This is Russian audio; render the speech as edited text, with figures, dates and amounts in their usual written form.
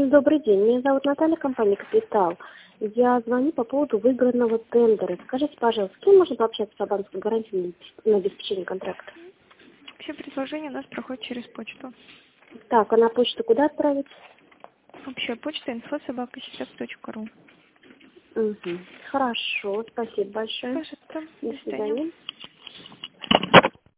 Добрый день, меня зовут Наталья, компания «Капитал». Я звоню по поводу выигранного тендера. Скажите, пожалуйста, с кем можно пообщаться по банковской гарантии на обеспечение контракта? Все предложения у нас проходят через почту. Так, а на почту куда отправить? Общая почта info@сейчас.ру. Угу. Хорошо, спасибо большое. Пожалуйста, До до свидания. свидания.